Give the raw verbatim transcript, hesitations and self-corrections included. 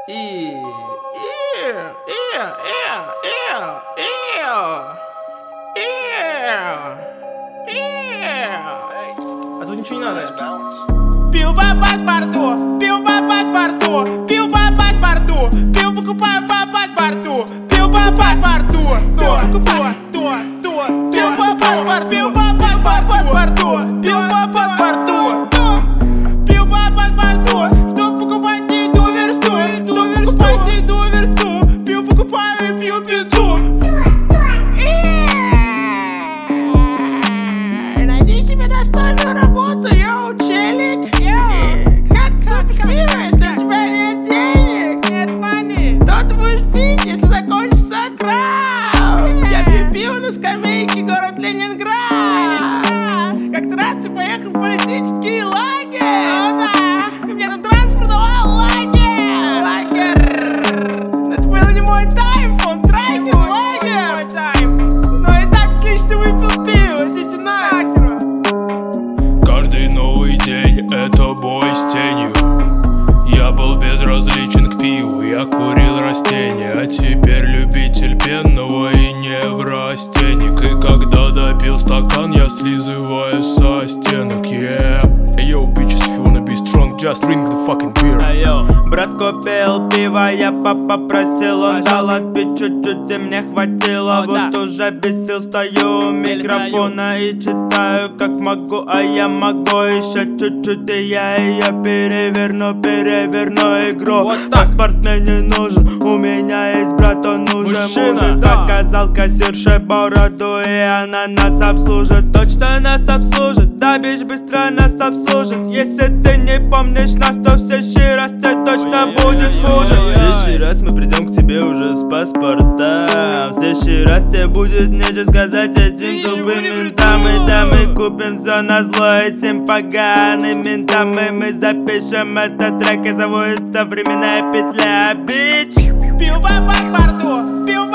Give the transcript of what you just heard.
И... И... И... И... И... И... А тут ничего не надо. Пил по паспорту, пил по паспорту, пил по паспорту, пил покупаю по паспорту, пил по паспорту, то, то, то, то, пил по паспорту, пил по паспорту, пил по паспорту, пил по паспорту, чтоб покупать еду версту, еду версту, еду версту, пил покупаю и пью пиццу. Найди себе достойную работу, йоу, челик. Как купишь пиво, если у тебя нет денег, нет money? То ты будешь пить, если закончится кран. Я пью пиво на скамейке, город Ленинград. Как-то раз я поехал в политический лагерь. О, да. И мне там транспорт давал лагерь. Лагерь. Это был не мой тайм, фон Трайкин, лагерь. Но и так отлично выпил пиво, идите нахер. Каждый новый день — это бой с тенью. Я был безразличен к пиву, я курил растения. А теперь любитель пенного и неврастенник. И когда допил стакан, я слизываю со стенок. Yeah. Hey yo, bitches, if you wanna be strong, just drink the fucking beer. Айо, брат купил пиво, я попросил, он дал отпить чуть-чуть, и мне хватило. Вот уже без сил стою у микрофона и читаю как могу, а я могу еще чуть-чуть, и я ее переверну, переверну игру. Паспорт мне не нужен, у меня есть брат, он нужен мужик. Показал кассирше бороду, и она нас обслужит. Точно нас обслужит, да, бич, быстро нас обслужит. Если ты не помнишь нас, то в следующий раз тебе точно будет хуже. В следующий раз мы придем к тебе уже с паспортом. В следующий раз тебе будет нечего сказать этим тупым ментам. И да, мы купим все на зло этим поганым ментам. И мы запишем этот трек, и зовут это временная петля, бич. Пил по паспорту, пил